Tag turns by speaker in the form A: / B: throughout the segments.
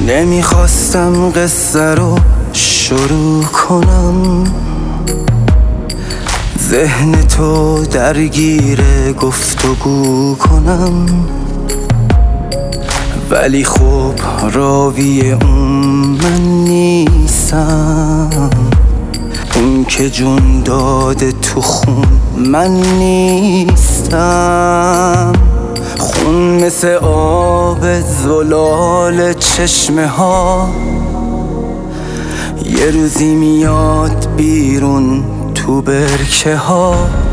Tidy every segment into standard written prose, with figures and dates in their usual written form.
A: نمیخواستم قصه رو شروع کنم، ذهن تو درگیر گفتگو کنم، ولی خب راوی اون من نیستم، اون که جون داده تو خون من نیستم. خون مثل آب زلال چشمه ها یه روزی میاد بیرون تو برکه ها،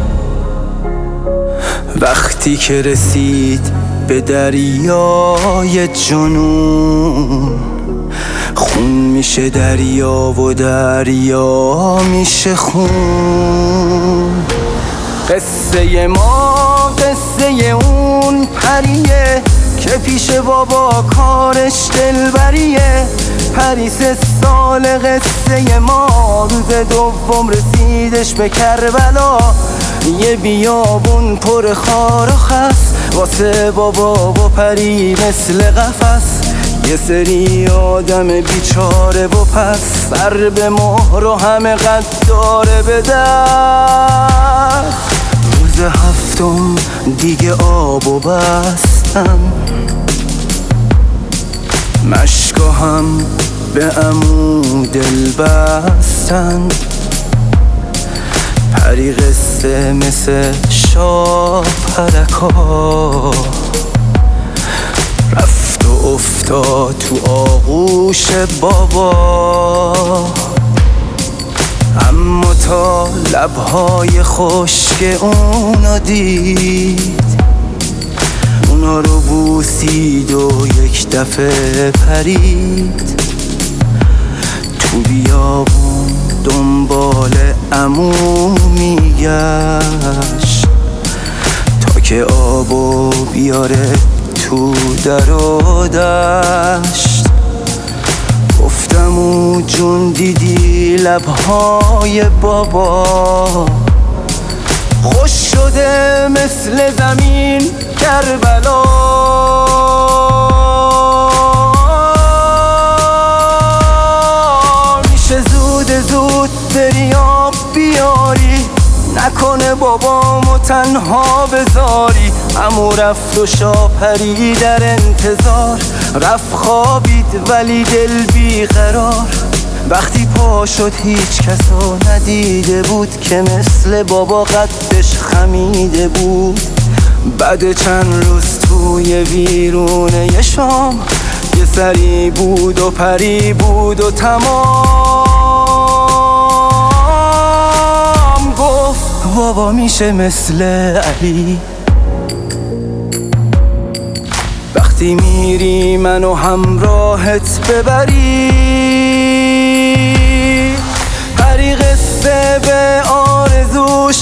A: وقتی که رسید به دریای جنون، خون میشه دریا و دریا میشه خون. قصه ما قصه اون پریه که پیش بابا کارش دلبریه. پری 3 سال قصه ما، روز دوم رسیدش به کربلا. یه بیابون پر خار و خس، واسه بابا و پری مثل قفس. یه سری آدم بیچاره و پس، سر به مهر و همه قداره به دست. روز 7م دیگه آبو بستم، مشکا هم به عمو دل بستن. پری قصه مثل شاه پرکا، رفت و افتاد تو آغوش بابا. اما تا لبهای خشک اونو دید، اونا رو بوسید و یک دفعه پرید. تو بیابون دنبال عمو میگشت تا که آبو بیاره تو در و دشت. گفتم او جون دیدی لبهای بابا، خوش شده مثل زمین کربلا. میشه زود بری آب بیاری، نکنه بابامو تنها بذاری. عمو رفت و شاپری در انتظار، رفت خوابید ولی دل بیقرار. وقتی پا شد هیچ کسو ندیده بود که مثل بابا قدش خمیده بود. بعد چند روز توی ویرونه شام، یه سری بود و پری بود و تمام. گفت بابا میشه مثل علی، وقتی میری منو همراهت ببری. پری قصه به آرزوش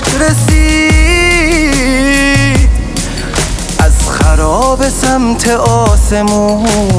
A: رسید، از خراب سمت آسمون